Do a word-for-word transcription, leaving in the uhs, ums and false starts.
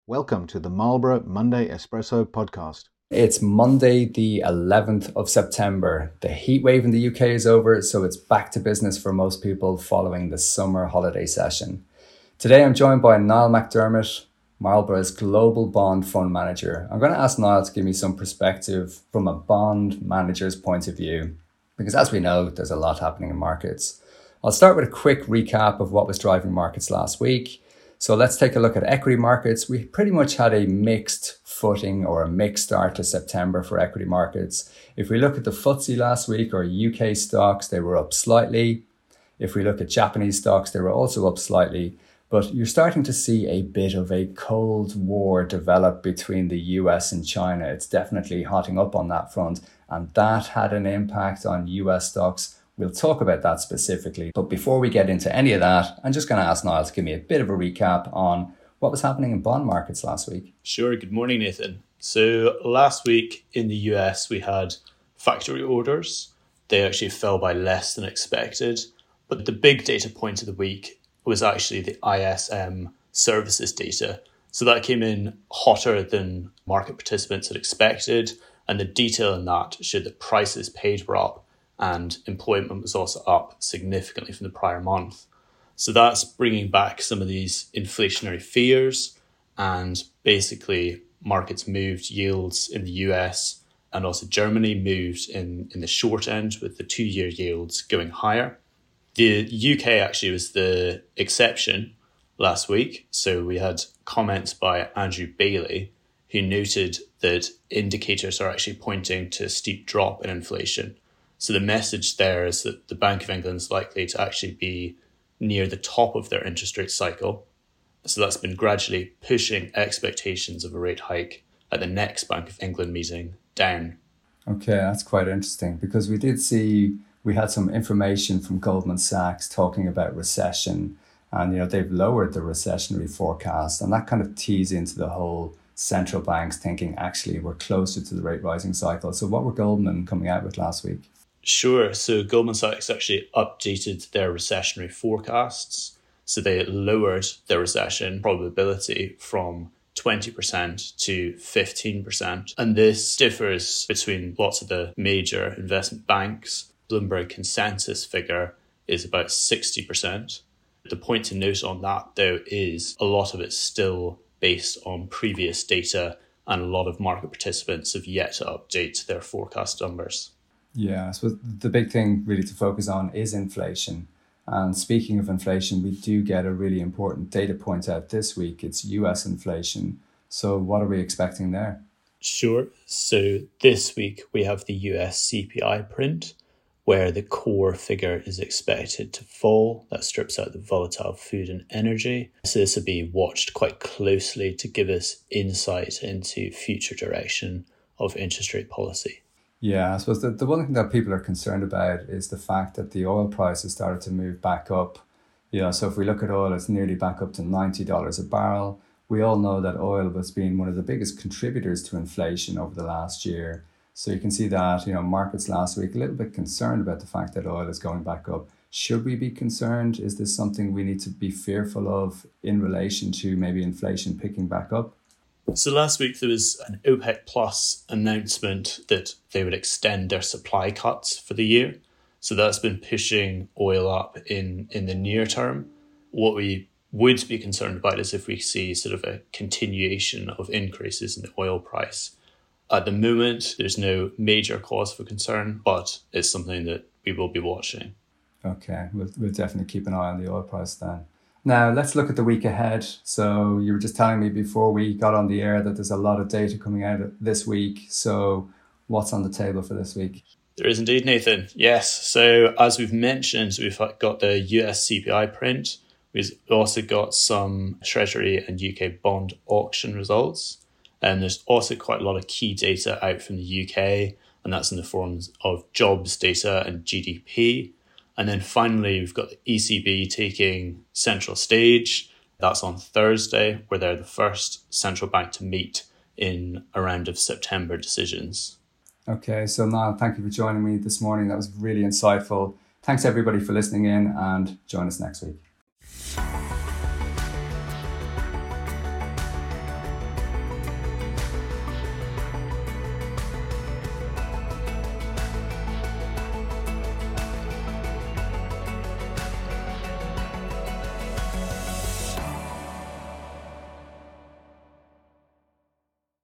Welcome to the Marlborough Monday Espresso podcast. It's Monday, the eleventh of September. The heat wave in the U K is over, so it's back to business for most people following the summer holiday session. Today, I'm joined by Niall McDermott, Marlborough's Global Bond Fund Manager. I'm going to ask Niall to give me some perspective from a bond manager's point of view, because as we know, there's a lot happening in markets. I'll start with a quick recap of what was driving markets last week. So let's take a look at equity markets. We pretty much had a mixed footing or a mixed start to September for equity markets. If we look at the F T S E last week, or U K stocks, they were up slightly. If we look at Japanese stocks, they were also up slightly. But you're starting to see a bit of a Cold War develop between the U S and China. It's definitely hotting up on that front, and that had an impact on U S stocks. We'll talk about that specifically. But before we get into any of that, I'm just going to ask Niall to give me a bit of a recap on what was happening in bond markets last week. Sure. Good morning, Nathan. So last week in the U S, we had factory orders. They actually fell by less than expected. But the big data point of the week was actually the I S M services data. So that came in hotter than market participants had expected. And the detail in that showed that prices paid were up, and employment was also up significantly from the prior month. So that's bringing back some of these inflationary fears, and basically markets moved yields in the U S, and also Germany moved in, in the short end with the two-year yields going higher. The U K actually was the exception last week. So we had comments by Andrew Bailey, who noted that indicators are actually pointing to a steep drop in inflation. So the message there is that the Bank of England is likely to actually be near the top of their interest rate cycle. So that's been gradually pushing expectations of a rate hike at the next Bank of England meeting down. Okay, that's quite interesting, because we did see, we had some information from Goldman Sachs talking about recession, and you know they've lowered the recessionary forecast, and that kind of tees into the whole central banks thinking actually we're closer to the rate rising cycle. So what were Goldman coming out with last week? Sure. So Goldman Sachs actually updated their recessionary forecasts. So they lowered their recession probability from twenty percent to fifteen percent. And this differs between lots of the major investment banks. Bloomberg consensus figure is about sixty percent. The point to note on that, though, is a lot of it's still based on previous data, and a lot of market participants have yet to update their forecast numbers. Yeah, so the big thing really to focus on is inflation. And speaking of inflation, we do get a really important data point out this week. It's U S inflation. So what are we expecting there? Sure. So this week we have the U S C P I print, where the core figure is expected to fall. That strips out the volatile food and energy. So this will be watched quite closely to give us insight into future direction of interest rate policy. Yeah, I suppose the, the one thing that people are concerned about is the fact that the oil price has started to move back up. You know, so if we look at oil, it's nearly back up to ninety dollars a barrel. We all know that oil has been one of the biggest contributors to inflation over the last year. So you can see that, you know, markets last week a little bit concerned about the fact that oil is going back up. Should we be concerned? Is this something we need to be fearful of in relation to maybe inflation picking back up? So last week there was an OPEC Plus announcement that they would extend their supply cuts for the year. So that's been pushing oil up in, in the near term. What we would be concerned about is if we see sort of a continuation of increases in the oil price. At the moment, there's no major cause for concern, but it's something that we will be watching. Okay, we'll, we'll definitely keep an eye on the oil price then. Now, let's look at the week ahead. So you were just telling me before we got on the air that there's a lot of data coming out this week. So what's on the table for this week? There is indeed, Nathan. Yes. So as we've mentioned, we've got the U S C P I print. We've also got some Treasury and U K bond auction results. And there's also quite a lot of key data out from the U K, and that's in the forms of jobs data and G D P. And then finally, we've got the E C B taking central stage. That's on Thursday, where they're the first central bank to meet in a round of September decisions. Okay, so Niall, thank you for joining me this morning. That was really insightful. Thanks everybody for listening in, and join us next week.